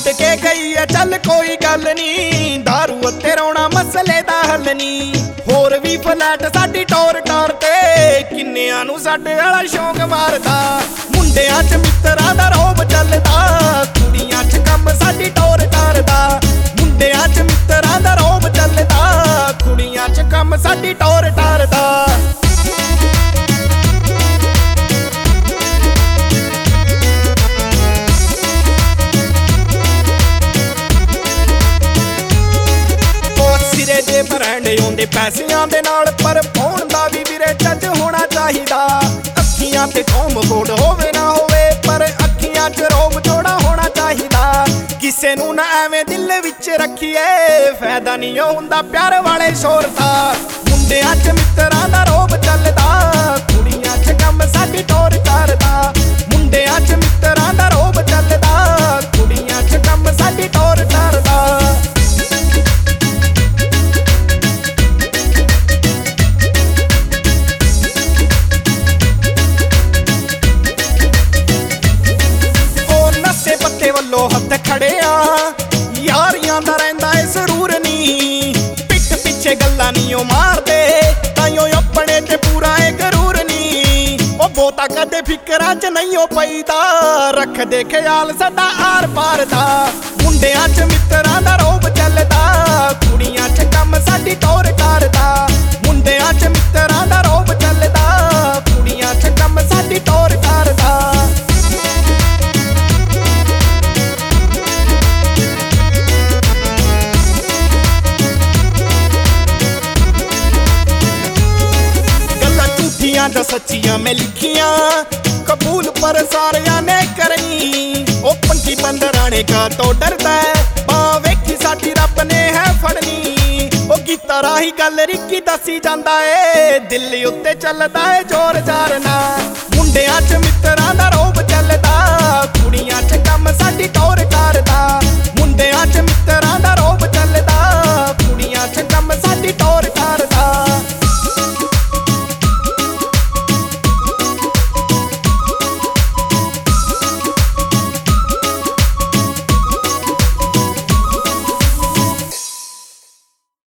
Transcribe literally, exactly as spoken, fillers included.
ਛੱਡ ਕੇ ਗਈ ਐ ਚੱਲ ਕੋਈ ਗੱਲ ਨੀ, ਦਾਰੂ ਉੱਤੇ ਰੋਣਾ ਮਸਲੇ ਦਾ ਹੱਲ ਨੀ। ਹੋਰ ਵੀ ਫਲੈਟ ਸਾਡੀ ਟੌਰ ਟੌਰ ਤੇ, ਕਿੰਨਿਆਂ ਨੂੰ ਸਾਡੇ ਵਾਲਾ ਸ਼ੌਂਕ ਮਾਰਦਾ। ਮੁੰਡਿਆਂ ਚ ਮਿੱਤਰਾਂ ਦਾ ਰੋਬ ਚੱਲਦਾ, ਕੁੜੀਆਂ ਚ ਕੰਮ ਸਾਡੀ ਟੌਰ ਟਾਰਦਾ। ਮੁੰਡਿਆਂ ਚ ਮਿੱਤਰਾਂ ਦਾ ਰੋਬ ਚੱਲਦਾ, ਕੁੜੀਆਂ ਚ ਕੰਮ ਸਾਡੀ ਟੌਰ ਟਾਰਦਾ। ਦੇ ਬ੍ਰਾਂਡ ਆਉਂਦੇ ਪੈਸਿਆਂ ਦੇ ਨਾਲ, ਪਰ ਪਾਉਣ ਦਾ ਵੀ ਵੀਰੇ ਚੱਜ ਹੋਣਾ ਚਾਹੀਦਾ। ਅੱਖੀਆਂ ਤੇ ਕੌਮ ਕੋਡ ਹੋਵੇ ਨਾ ਹੋਵੇ, ਪਰ ਅੱਖੀਆਂ 'ਚ ਰੋਬ ਜੋੜਾ ਹੋਣਾ ਚਾਹੀਦਾ। ਕਿਸੇ ਨੂੰ ਨਾ ਐਵੇਂ ਦਿਲ ਵਿੱਚ ਰੱਖੀਏ, ਫਾਇਦਾ ਨਹੀਂ ਹੁੰਦਾ ਪਿਆਰ ਵਾਲੇ ਸ਼ੋਰ ਦਾ। ਮੁੰਡਿਆਂ 'ਚ ਮਿੱਤਰਾਂ ਦਾ ਰੋਬ ਚੱਲਦਾ, ਕੁੜੀਆਂ 'ਚ ਕੰਮ ਸਾਡੀ ਟੌਰ ਕਰਦਾ। ਮੁੰਡਿਆਂ 'ਚ ਮਿੱਤਰਾਂ ਦਾ ਰੋਬ ਚੱਲਦਾ, ਕੁੜੀਆਂ 'ਚ ਕੰਮ ਸਾਡੀ ਟੌਰ ਕਰਦਾ। ਵੱਲੋਂ ਹੱਥ ਖੜਿਆ ਯਾਰੀਆਂ ਦਾ ਰਹਿੰਦਾ ਏ ਜ਼ਰੂਰ ਨੀ, ਪਿੱਠ ਪਿੱਛੇ ਗੱਲਾਂ ਨੀ ਉਹ ਮਾਰਦੇ, ਤਾਈਓ ਆਪਣੇ ਤੇ ਪੂਰਾ ਏ ਗਰੂਰ ਨੀ। ਉਹ ਬਹੁਤਾ ਕਦੇ ਫਿਕਰਾਂ 'ਚ ਨਹੀਂ ਉਹ ਪਈਦਾ, ਰੱਖਦੇ ਖਿਆਲ ਸਾਡਾ ਆਰ ਪਾਰ ਦਾ। ਮੁੰਡਿਆਂ 'ਚ ਮਿੱਤਰਾਂ ਦਾ ਰੋਬ ਚੱਲਦਾ, ਕੁੜੀਆਂ 'ਚ ਕੰਮ ਸਾਡੀ ਟੌਰ ਕਰਦਾ। ਮੁੰਡਿਆਂ 'ਚ ਮਿੱਤਰਾਂ ਦਾ ਰੋਬ ਚੱਲਦਾ, ਕੁੜੀਆਂ 'ਚ ਕੰਮ ਸਾਡੀ ਟੌਰ ਕਰਦਾ। ਜਾਂ ਸੱਚੀਆਂ ਮੈਂ ਲਿਖੀਆਂ ਕਬੂਲ ਪਰ ਸਾਰਿਆਂ ਨੇ ਕਰਨੀ। ਉਹ ਪੰਕੀ ਬੰਦਰਾਣੇ ਕਾ ਤੋਂ ਡਰਦਾ, ਬਾਹ ਵੇਖੀ ਸਾਡੀ ਰੱਬ ਨੇ ਹੈ ਫੜਨੀ। ਉਹ ਗੀਤਾਂ ਰਾਹੀਂ ਗੱਲ ਰਿੱਕੀ ਦੱਸੀ ਜਾਂਦਾ ਏ, ਦਿਲ ਉੱਤੇ ਚੱਲਦਾ ਏ ਜ਼ੋਰ ਜ਼ਾਰ ਨਾ। ਮੁੰਡਿਆਂ 'ਚ ਮਿੱਤਰਾਂ ਦਾ ਰੋਬ